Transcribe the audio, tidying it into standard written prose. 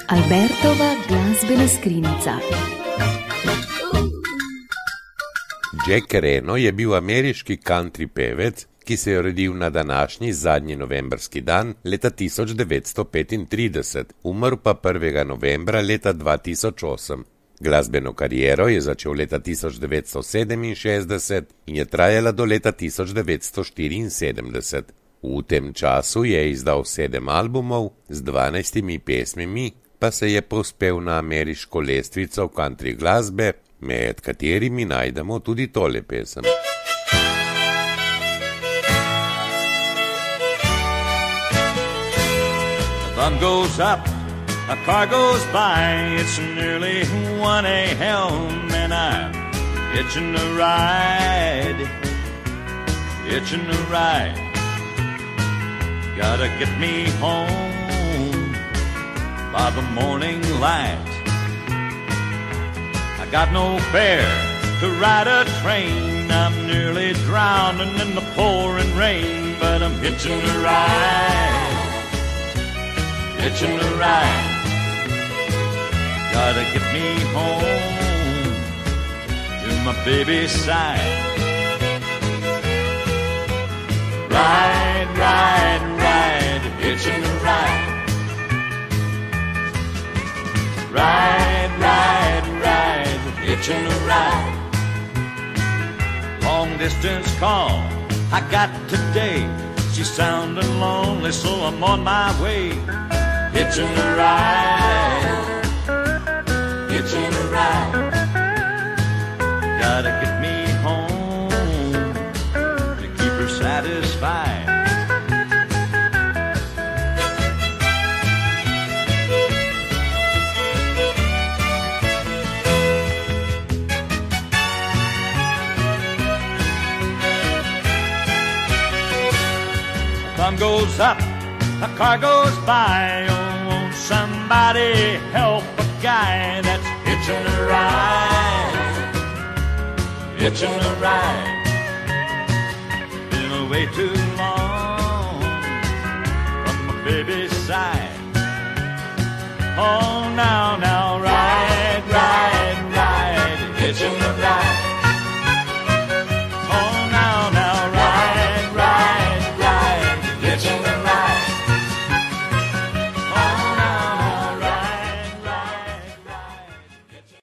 Albertova glasbena skrinjica. Jack Reno je bil ameriški country pevec, ki se je rodil na današnji zadnji novembrski dan leta 1935, umrl pa 1. novembra leta 2008. Glasbeno kariero je začel leta 1967 in je trajala do leta 1974. V tem času je izdal 7 albumov z 12 pesmimi, pa se je povzpel na ameriško lestvico country glasbe, med katerimi najdemo tudi tole pesem. The sun goes up, a car goes by, it's nearly 1 a.m. and I'm itching to ride, Gotta get me home by the morning light. I got no fare to ride a train, I'm nearly drowning in the pouring rain, but I'm hitching a ride, Gotta get me home to my baby's side. Ride, ride, ride, hitching a ride. Ride, ride, ride, hitching a ride. Long distance call I got today, she's sounding lonely, so I'm on my way. Hitching a ride, Gotta get me home to keep her satisfied. The sun goes up, a car goes by, oh, won't somebody help a guy that's hitching a ride, Been away too long from my baby's side. Oh, now, ride.